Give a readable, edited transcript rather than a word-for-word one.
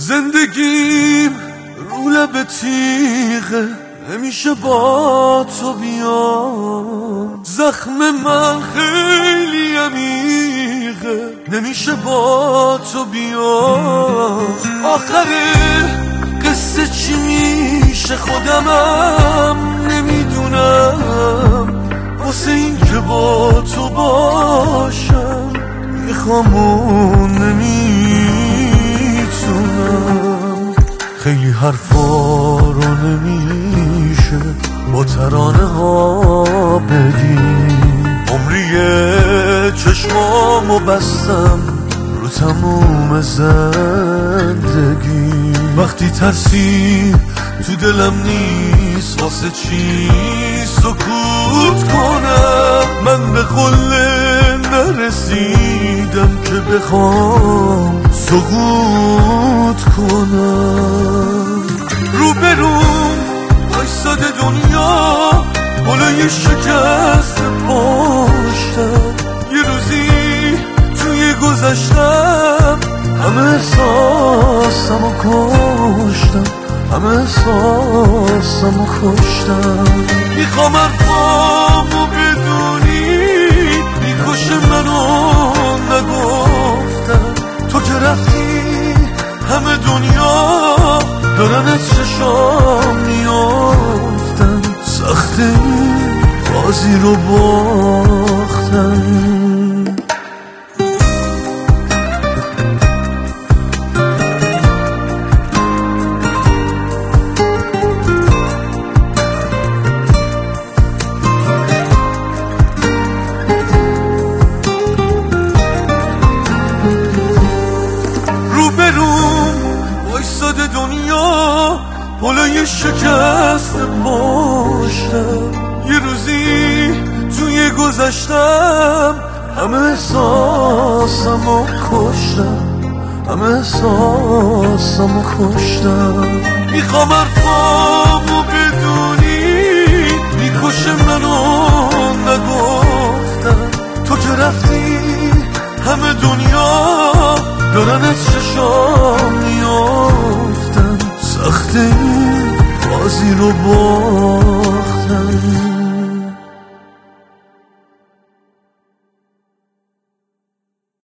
زندگیم رو لب تیغه، نمیشه با تو بیام. زخم من خیلی عمیقه، نمیشه با تو بیام. آخر قصه چی میشه خودمم نمیدونم. واسه این که با تو باشم میخوام و نمیتونم. خیلی حرفا رو نمیشه با ترانه ها بگیم. عمریه چشمامو بستم رو تموم زندگی. وقتی ترسی تو دلم نیست واسه چی سکوت کنم. من به قله نرسیدم که بخوام سقوط کنم. روبروم وایساده دنیا بالای شکست پشتم. یه روزی توی گذشتم همه احساسمو کشتم، همه احساسمو کشتم. میخوام حرفامو بدونی میکشه منو نگفتم. تو که رفتی همه دنیا دارن از چشام میافتن. سخته این بازی رو باختن. وایساده دنیا بالای شکست پشتم. یه روزی توی گذشتم همه احساسمو کشتم، همه احساسمو کشتم. میخوام حرفامو بدونی میکشه منو نگفتم. تو که رفتی همه دنیا دارن از چشام میافتن. سخته این بازی رو با